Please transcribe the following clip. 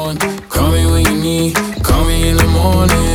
on. Call me when you need, call me in the morning.